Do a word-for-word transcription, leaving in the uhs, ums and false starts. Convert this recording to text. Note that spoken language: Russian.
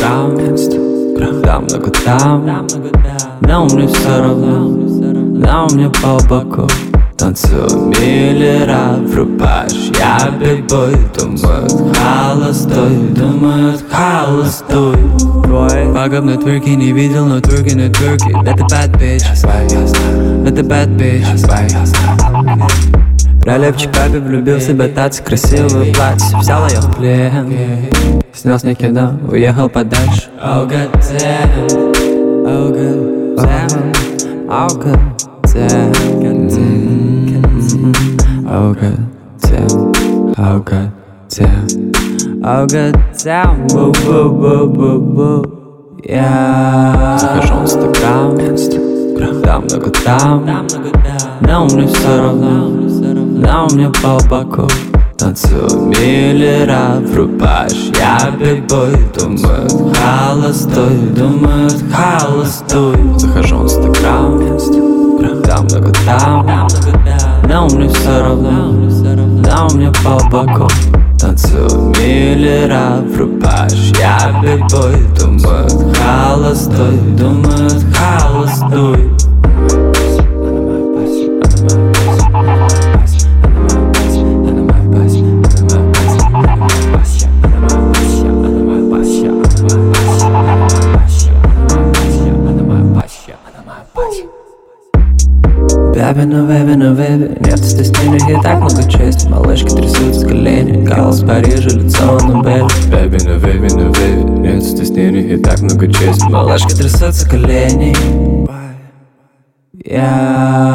инстаграм, да много там, но мне все равно, но мне по боку. Танцую миллера, врубаешь, я бейбой. Думают, холостой, думают, холостой. Пагубный тверки не видел, но тверки на тверки. Да ты bad bitch, да ты bad bitch. Пролепчик папе влюбил в себя тац, красивое платье, взял ее в плен. Снял с ней кино, уехал подальше. Oh god damn, oh god damn, oh god damn, oh god damn, oh god damn, oh god damn, бу бу бу бу бу. Я захожу в инстаграм, да много там, но мне все равно, но мне по боку. Танцую миллера, врубаешь, я бейбой. Думают, холостой, думают, холостой. Захожу в инстаграм, да много там, но мне все равно, но мне по боку. Танцую миллера, врубаешь, я бейбой. Думают, холостой, думают, холостой. Бэби, ну бэби, ну бэби, нет стеснения, и так много чести. Малышки трясутся колени, голос Парижа, лицо на бэби. Бэби, ну бэби, ну бэби, нет стеснения, и так много чести. Малышки трясутся колени. Я